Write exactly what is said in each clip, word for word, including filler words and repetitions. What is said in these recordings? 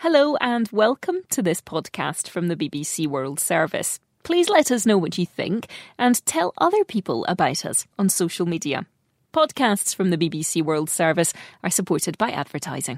Hello and welcome to this podcast from the B B C World Service. Please let us know what you think and tell other people about us on social media. Podcasts from the B B C World Service are supported by advertising.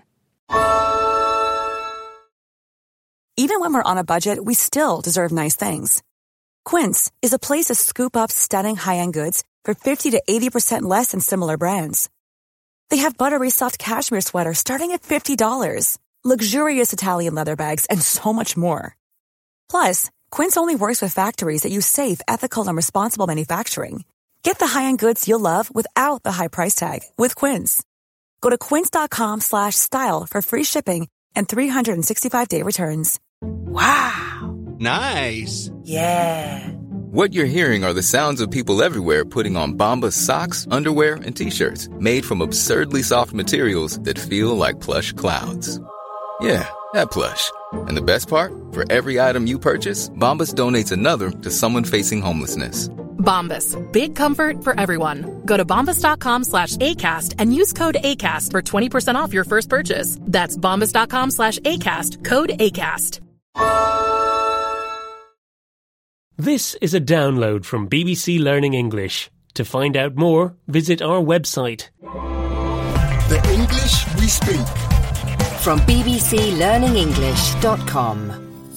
Even when we're on a budget, we still deserve nice things. Quince is a place to scoop up stunning high-end goods for fifty to eighty percent less than similar brands. They have buttery soft cashmere sweaters starting at fifty dollars, luxurious Italian leather bags, and so much more. Plus, Quince only works with factories that use safe, ethical, and responsible manufacturing. Get the high-end goods you'll love without the high price tag with Quince. Go to quince.com slash style for free shipping and three sixty-five day returns. Wow. Nice. Yeah. What you're hearing are the sounds of people everywhere putting on Bombas socks, underwear, and T-shirts made from absurdly soft materials that feel like plush clouds. Yeah, that plush. And the best part? For every item you purchase, Bombas donates another to someone facing homelessness. Bombas. Big comfort for everyone. Go to bombas.com slash ACAST and use code ACAST for twenty percent off your first purchase. That's bombas.com slash ACAST. Code ACAST. This is a download from B B C Learning English. To find out more, visit our website. The English we speak. From b b c learning english dot com.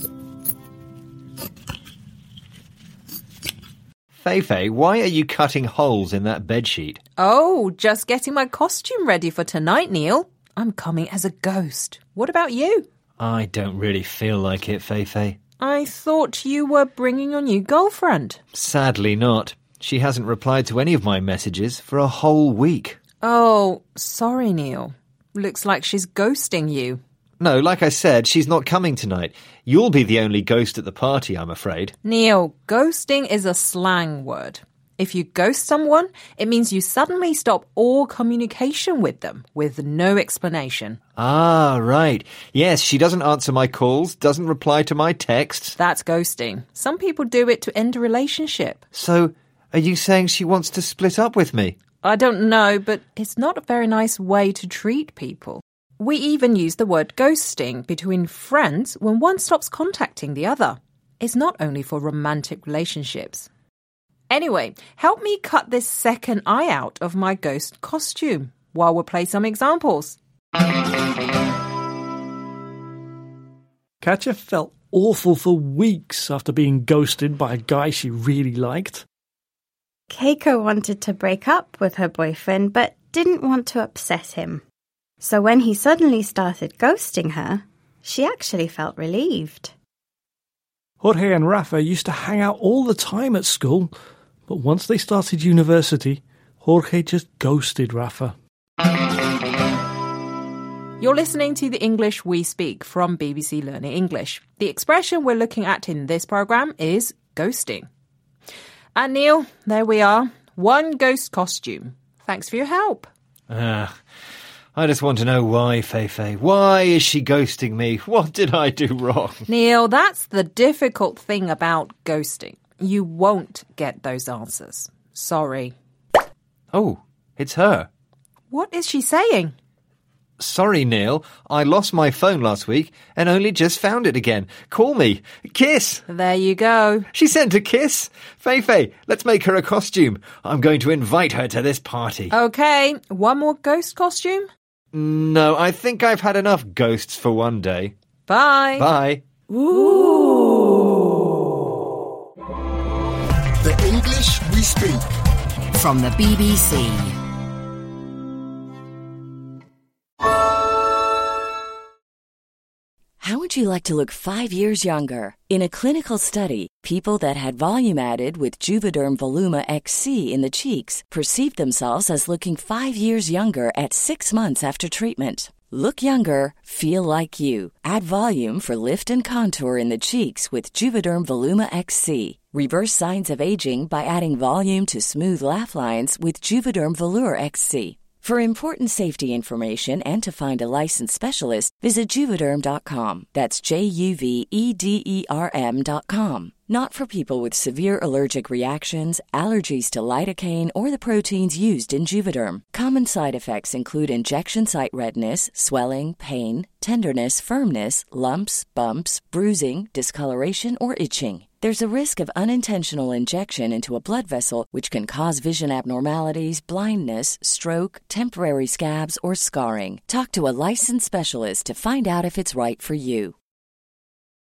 Feifei, why are you cutting holes in that bedsheet? Oh, just getting my costume ready for tonight, Neil. I'm coming as a ghost. What about you? I don't really feel like it, Feifei. I thought you were bringing your new girlfriend. Sadly not. She hasn't replied to any of my messages for a whole week. Oh, sorry, Neil. Looks like she's ghosting you. No, like I said, she's not coming tonight. You'll be the only ghost at the party, I'm afraid. Neil, ghosting is a slang word. If you ghost someone, it means you suddenly stop all communication with them, with no explanation. Ah, right. Yes, she doesn't answer my calls, doesn't reply to my texts. That's ghosting. Some people do it to end a relationship. So, are you saying she wants to split up with me? I don't know, but it's not a very nice way to treat people. We even use the word ghosting between friends when one stops contacting the other. It's not only for romantic relationships. Anyway, help me cut this second eye out of my ghost costume while we play some examples. Katja felt awful for weeks after being ghosted by a guy she really liked. Keiko wanted to break up with her boyfriend but didn't want to upset him. So when he suddenly started ghosting her, she actually felt relieved. Jorge and Rafa used to hang out all the time at school, but once they started university, Jorge just ghosted Rafa. You're listening to The English We Speak from B B C Learning English. The expression we're looking at in this programme is ghosting. And Neil, there we are. One ghost costume. Thanks for your help. Ah, I just want to know why, Feifei. Why is she ghosting me? What did I do wrong? Neil, that's the difficult thing about ghosting. You won't get those answers. Sorry. Oh, it's her. What is she saying? Sorry, Neil. I lost my phone last week and only just found it again. Call me. Kiss. There you go. She sent a kiss. Feifei, let's make her a costume. I'm going to invite her to this party. Okay, one more ghost costume? No, I think I've had enough ghosts for one day. Bye. Bye. Ooh. The English we speak. From the B B C. How would you like to look five years younger? In a clinical study, people that had volume added with Juvederm Voluma X C in the cheeks perceived themselves as looking five years younger at six months after treatment. Look younger, feel like you. Add volume for lift and contour in the cheeks with Juvederm Voluma X C. Reverse signs of aging by adding volume to smooth laugh lines with Juvederm Volure X C. For important safety information and to find a licensed specialist, visit Juvederm dot com. That's J U V E D E R M dot com. Not for people with severe allergic reactions, allergies to lidocaine, or the proteins used in Juvederm. Common side effects include injection site redness, swelling, pain, tenderness, firmness, lumps, bumps, bruising, discoloration, or itching. There's a risk of unintentional injection into a blood vessel, which can cause vision abnormalities, blindness, stroke, temporary scabs, or scarring. Talk to a licensed specialist to find out if it's right for you.